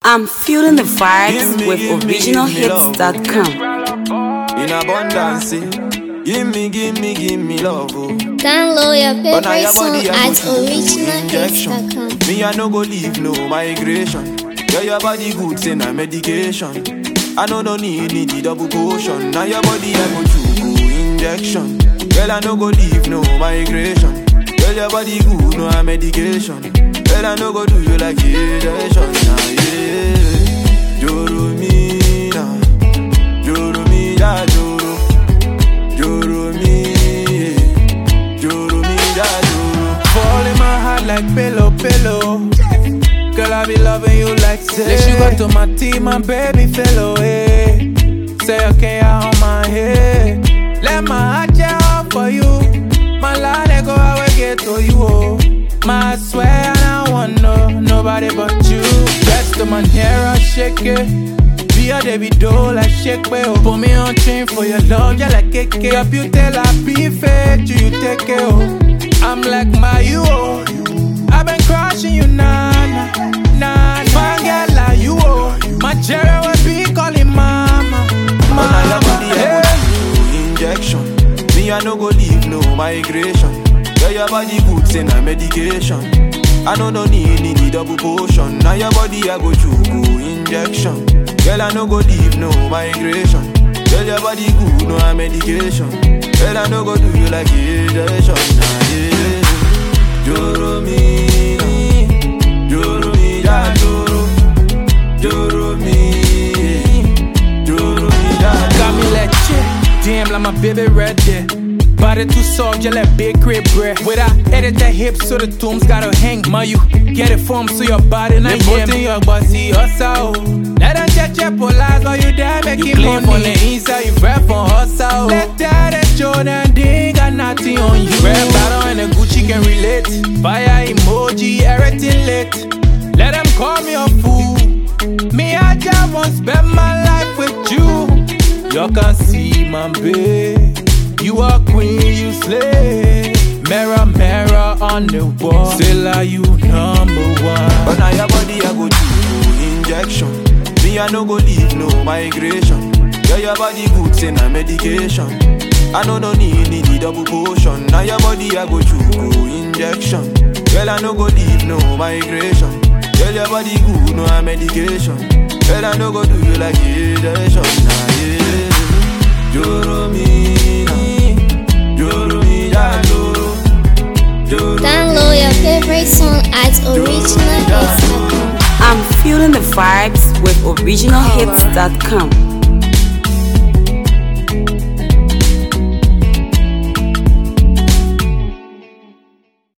I'm feeling the vibes with originalhits.com. In abundance, give me love. Download your favorite song at originalhits.com. Me I no go leave no migration. Yeah, your body good, say na medication. I no need the double potion. Now your body I go to injection. Girl I no go leave no migration. Girl your body good, no medication. Girl I no go do you like injection. Nah, yeah. Joro mi na, joro mi da joro, joro mi, joro mi da joro. Fall in my heart like pillow. Girl, I be loving you like say. Let you go to my team, my baby fellow, eh. Say okay, I on my head. Let my heart get up for you. My line go, I will get to you, oh. My swear, I don't want nobody but you. Best of my hair, I shake it. Be a David doll, like shake it. Put me on chain for your love, yeah, like cake. Your beauty, like be fake, you take it, oh. I'm like my you, oh. I've been crushing you, nah. Fine girl like you, oh. My cherry will be calling mama. Injection. Me I no go leave no migration. Girl your body good, say na medication. I no need the double potion. Now your body I go to injection. Girl I no go leave no migration. Girl your body good, no medication. Girl I no go do you like injection. Nah, yeah. Joro mi, joro mi da joro, joro mi, joro mi da joro. Got me like shit, damn like my baby right there. Body too soft, just like big crib bread. Without edit the hips so the tombs gotta hang. Ma you get it from so your body not yeah. Both in your body hustle. Let them check polite while you there make you clean from the inside. You rap on hustle. Let that Jordan they got nothing on you. Red bottle and a Gucci can relate. Fire emoji, everything lit. Let them call me a fool. Me I just want to spend my life with you. You can see my babe. You are queen, you slay. Mirror, mirror on the wall. Still are you number one. But now your body I go do injection. Me I no go leave no migration. Yeah, your body good, say na medication. I no need the double potion. Now your body I go to injection. Girl I no go leave no migration. Girl your body good, no medication. Girl I no go do you like injection. Nah, yeah. Joro mi. Download your favorite song at originalhits.com. I'm feeling the vibes with originalhits.com.